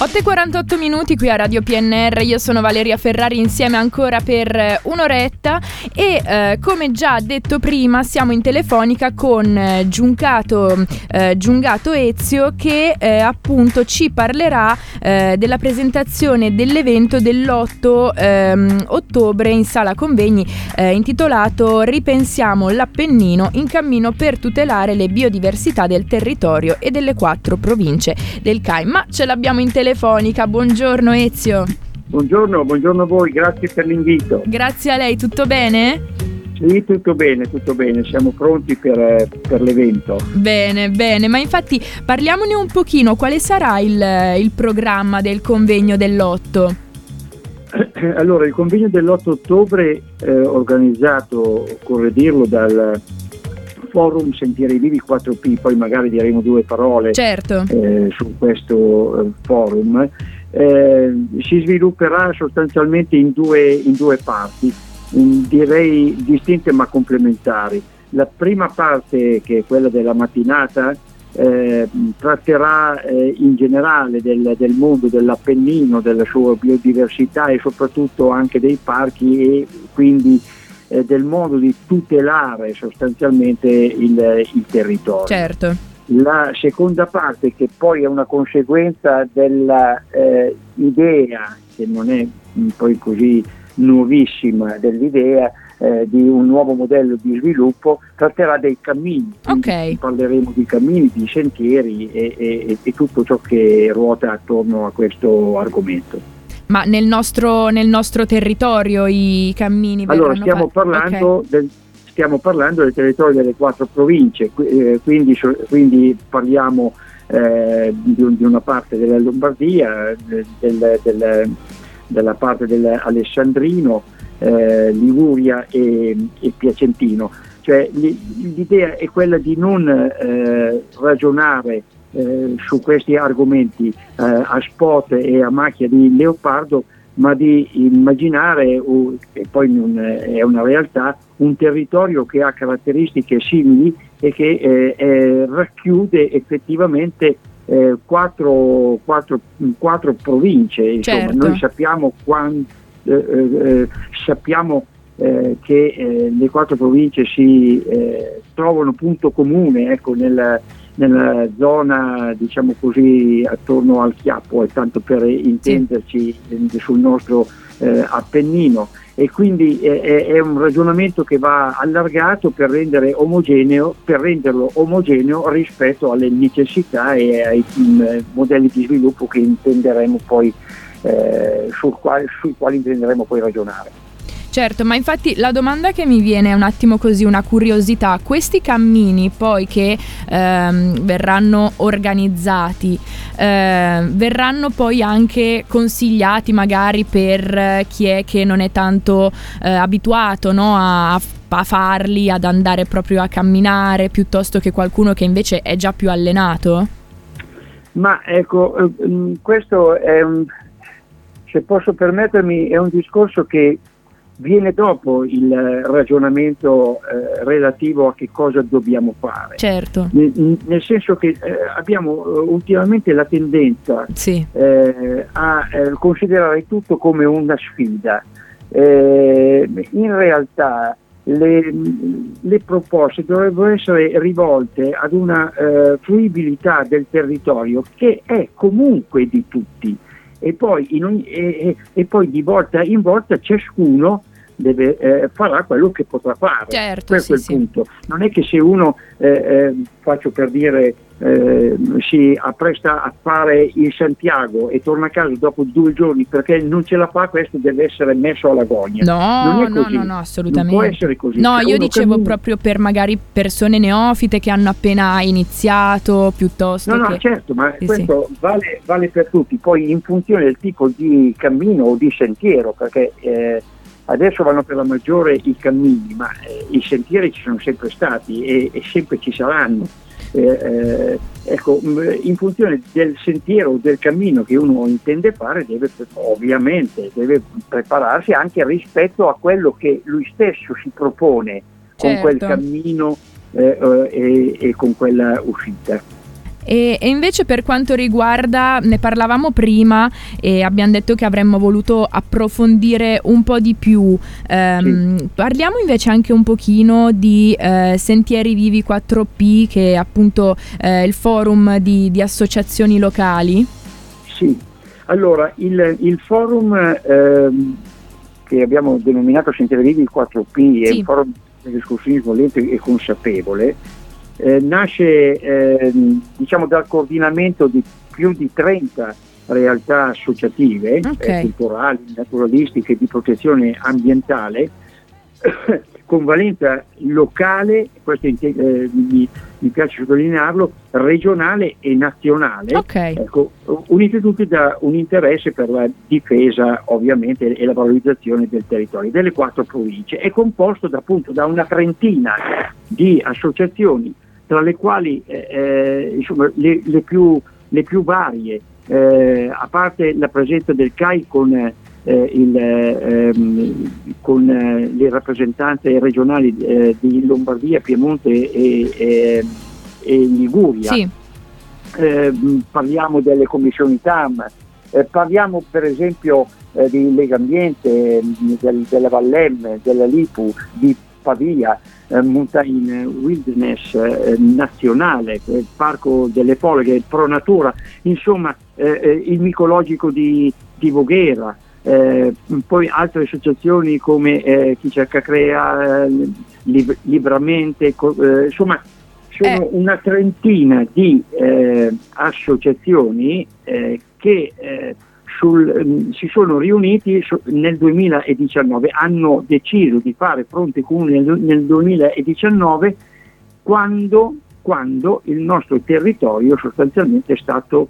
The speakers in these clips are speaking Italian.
8:48 minuti qui a Radio PNR, io sono Valeria Ferrari insieme ancora per un'oretta e come già detto prima siamo in telefonica con Giuncato Ezio che appunto ci parlerà della presentazione dell'evento dell'8 ottobre in sala convegni intitolato Ripensiamo l'Appennino in cammino per tutelare le biodiversità del territorio e delle 4 province del CAI. Ma ce l'abbiamo in telefonica. Buongiorno Ezio. Buongiorno a voi, grazie per l'invito. Grazie a lei, tutto bene? Sì, tutto bene, siamo pronti per l'evento. Bene, ma infatti parliamone un pochino, quale sarà il programma del convegno dell'8? Allora, il convegno dell'8 ottobre organizzato, occorre dirlo, dal Forum Sentieri Vivi 4P, poi magari diremo 2 parole certo. Su questo forum, si svilupperà sostanzialmente in due parti, direi distinte ma complementari. La prima parte, che è quella della mattinata, tratterà in generale del mondo dell'Appennino, della sua biodiversità e soprattutto anche dei parchi e quindi del modo di tutelare sostanzialmente il territorio. Certo. La seconda parte, che poi è una conseguenza della idea, che non è poi così nuovissima, dell'idea di un nuovo modello di sviluppo, tratterà dei cammini. Ok. Parleremo di cammini, di sentieri e tutto ciò che ruota attorno a questo argomento. Ma nel nostro territorio i cammini verranno Allora, stiamo parlando del territorio delle 4 province, quindi parliamo di una parte della Lombardia, della parte dell'Alessandrino, Liguria e Piacentino. Cioè l'idea è quella di non ragionare su questi argomenti a spot e a macchia di leopardo, ma di immaginare, e poi è una realtà, un territorio che ha caratteristiche simili e che racchiude effettivamente 4 province. Insomma, certo. Noi sappiamo che le 4 province si trovano punto comune, ecco, nella zona, diciamo così, attorno al Chiappo, tanto per intenderci, sul nostro Appennino, e quindi è un ragionamento che va allargato per renderlo omogeneo rispetto alle necessità e ai modelli di sviluppo che intenderemo poi sui quali intenderemo poi ragionare. Certo, ma infatti la domanda che mi viene è un attimo così, una curiosità: questi cammini poi che verranno organizzati, verranno poi anche consigliati magari per chi è che non è tanto abituato, no, a farli, ad andare proprio a camminare, piuttosto che qualcuno che invece è già più allenato? Ma ecco, questo è se posso permettermi, è un discorso che viene dopo il ragionamento relativo a che cosa dobbiamo fare. Certo. Nel senso che abbiamo ultimamente la tendenza a considerare tutto come una sfida. In realtà le proposte dovrebbero essere rivolte ad una fruibilità del territorio che è comunque di tutti, e poi di volta in volta ciascuno farà quello che potrà fare. Certo, Questo è il punto. Non è che se uno, faccio per dire, si appresta a fare il Santiago e torna a casa dopo 2 giorni perché non ce la fa, questo deve essere messo alla gogna. No, Non assolutamente. può essere così. No, io dicevo proprio per magari persone neofite che hanno appena iniziato, piuttosto che... certo, ma questo vale per tutti, poi in funzione del tipo di cammino o di sentiero, perché adesso vanno per la maggiore i cammini, ma i sentieri ci sono sempre stati e sempre ci saranno. Ecco, in funzione del sentiero o del cammino che uno intende fare, deve prepararsi anche rispetto a quello che lui stesso si propone con quel cammino e con quella uscita. E invece per quanto riguarda, ne parlavamo prima e abbiamo detto che avremmo voluto approfondire un po' di più, Sì. parliamo invece anche un pochino di Sentieri Vivi 4P, che è appunto il forum di associazioni locali. Sì, allora il forum che abbiamo denominato Sentieri Vivi 4P è Sì. un forum dell'escursionismo lento e consapevole. Nasce diciamo dal coordinamento di più di 30 realtà associative, culturali, naturalistiche, di protezione ambientale, con valenza locale, questo mi piace sottolinearlo, regionale e nazionale, ecco, uniti tutti da un interesse per la difesa ovviamente e la valorizzazione del territorio delle 4 province. È composto appunto da una trentina di associazioni, tra le quali insomma, le più varie, a parte la presenza del CAI con le rappresentanze regionali di Lombardia, Piemonte e Liguria. Sì. Parliamo delle commissioni TAM, parliamo per esempio di Legambiente, della Vallem, della Lipu, di Pavia, Mountain Wilderness nazionale, il Parco delle Folghe, Pro Natura, insomma il micologico di Voghera, poi altre associazioni come Chi Cerca Crea, Libramente, insomma sono una trentina di associazioni che si sono riuniti nel 2019, hanno deciso di fare fronte comune nel 2019 quando il nostro territorio sostanzialmente è stato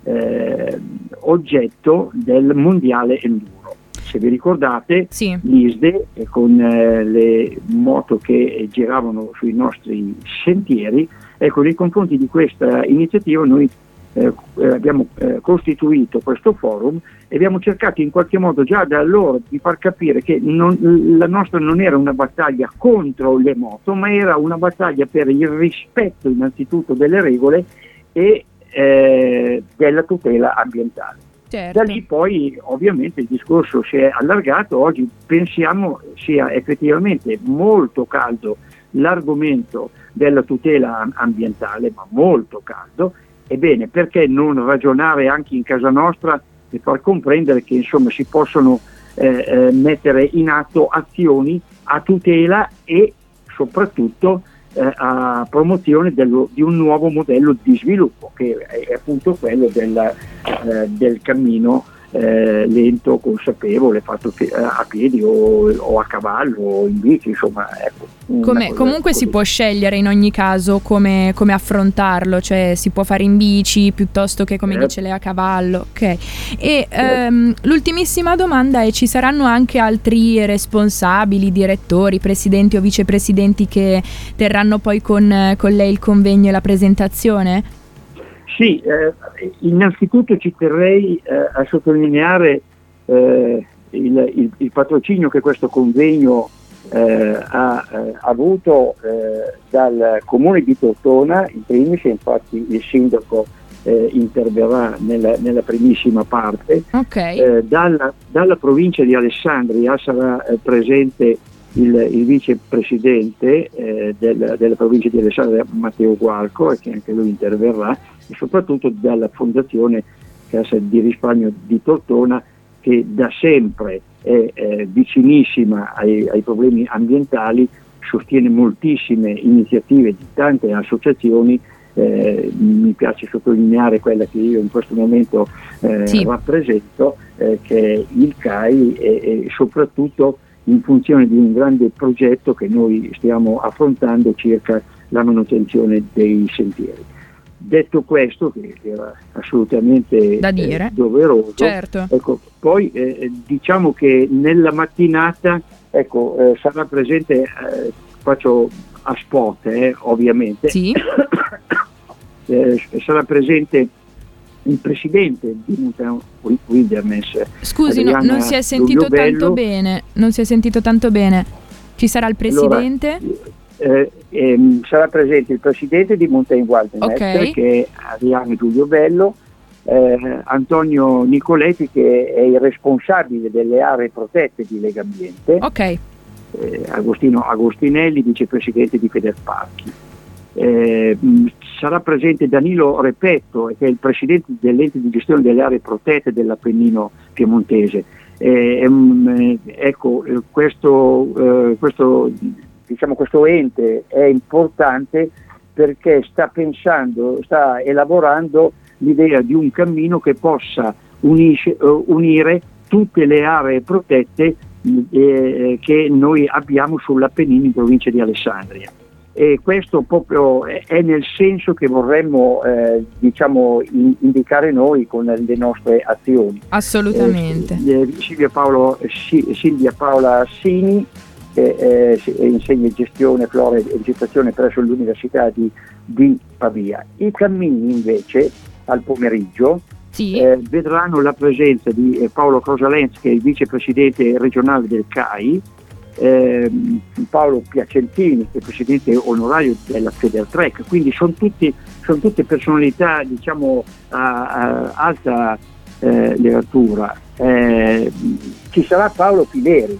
oggetto del mondiale enduro. Se vi ricordate, sì, l'ISDE con le moto che giravano sui nostri sentieri, ecco, nei confronti di questa iniziativa noi abbiamo costituito questo forum e abbiamo cercato in qualche modo già da allora di far capire che la nostra non era una battaglia contro le moto, ma era una battaglia per il rispetto innanzitutto delle regole e della tutela ambientale. Certo. Da lì poi ovviamente il discorso si è allargato, oggi pensiamo sia effettivamente molto caldo l'argomento della tutela ambientale, ma molto caldo. Ebbene, perché non ragionare anche in casa nostra e far comprendere che insomma si possono mettere in atto azioni a tutela e soprattutto a promozione di un nuovo modello di sviluppo, che è appunto quello del cammino lento, consapevole, fatto a piedi o a cavallo o in bici, insomma, ecco. Comunque si può scegliere in ogni caso come affrontarlo, cioè si può fare in bici piuttosto che, come dice lei, a cavallo. Ok. E l'ultimissima domanda è: ci saranno anche altri responsabili, direttori, presidenti o vicepresidenti che terranno poi con lei il convegno e la presentazione? Sì, innanzitutto ci terrei a sottolineare il patrocinio che questo convegno ha avuto dal Comune di Tortona, in primis, infatti il sindaco interverrà nella primissima parte. Okay. Dalla provincia di Alessandria sarà presente il vicepresidente della provincia di Alessandria, Matteo Gualco, e che anche lui interverrà, e soprattutto dalla Fondazione Cassa di Risparmio di Tortona, che da sempre è vicinissima ai problemi ambientali, sostiene moltissime iniziative di tante associazioni. Mi piace sottolineare quella che io in questo momento rappresento, che è il CAI, e soprattutto in funzione di un grande progetto che noi stiamo affrontando circa la manutenzione dei sentieri. Detto questo, che era assolutamente da dire, doveroso, certo. Ecco, poi diciamo che nella mattinata sarà presente, faccio a spot ovviamente, sì. Sarà presente il presidente di Mountain Wilderness. Scusi, non si è sentito tanto bene. Non si è sentito tanto bene. Ci sarà il presidente? Allora, sarà presente il presidente di Mountain Wilderness, che è Ariano Giulio Bello, Antonio Nicoletti, che è il responsabile delle aree protette di Legambiente, Agostino Agostinelli, vicepresidente di Federparchi. Sarà presente Danilo Repetto, che è il presidente dell'ente di gestione delle aree protette dell'Appennino piemontese. Questo ente è importante perché sta elaborando l'idea di un cammino che possa unire tutte le aree protette che noi abbiamo sull'Appennino in provincia di Alessandria. E questo proprio è nel senso che vorremmo indicare noi con le nostre azioni. Assolutamente. Silvia Paola Sini, che insegna gestione, flora e vegetazione presso l'Università di Pavia. I cammini invece al pomeriggio vedranno la presenza di Paolo Cosalenz, che è il vicepresidente regionale del CAI, Paolo Piacentini, che è presidente onorario della Federtrek, quindi sono tutte personalità a alta levatura. Ci sarà Paolo Pileri,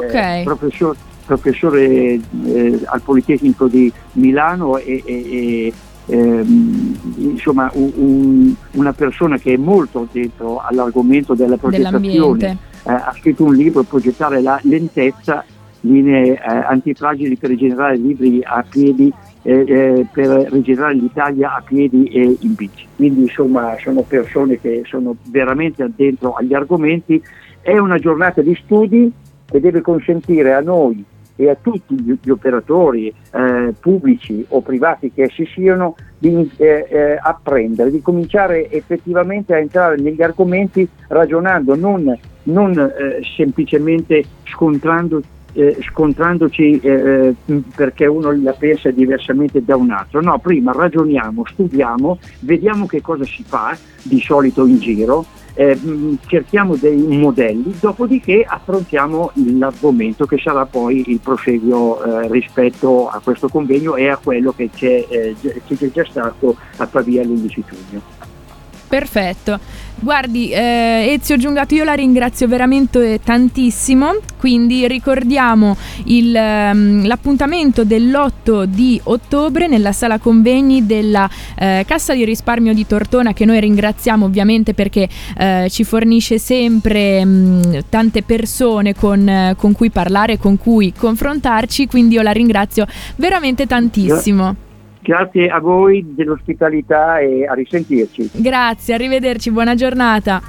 professore al Politecnico di Milano e insomma una persona che è molto dentro all'argomento della progettazione. Ha scritto un libro, Progettare la lentezza, linee antifragili per rigenerare libri a piedi, per rigenerare l'Italia a piedi e in bici. Quindi insomma sono persone che sono veramente addentro agli argomenti. È una giornata di studi che deve consentire a noi e a tutti gli operatori pubblici o privati che essi siano di apprendere, di cominciare effettivamente a entrare negli argomenti ragionando, non semplicemente scontrandoci perché uno la pensa diversamente da un altro. No, prima ragioniamo, studiamo, vediamo che cosa si fa di solito in giro, cerchiamo dei modelli, dopodiché affrontiamo l'argomento che sarà poi il proseguio rispetto a questo convegno e a quello che c'è già stato a Pavia l'11 giugno. Perfetto. Guardi, Ezio Giungato, io la ringrazio veramente tantissimo, quindi ricordiamo l'appuntamento dell'8 di ottobre nella sala convegni della Cassa di Risparmio di Tortona, che noi ringraziamo ovviamente perché ci fornisce sempre tante persone con cui parlare, con cui confrontarci, quindi io la ringrazio veramente tantissimo. Grazie a voi dell'ospitalità e a risentirci. Grazie, arrivederci, buona giornata.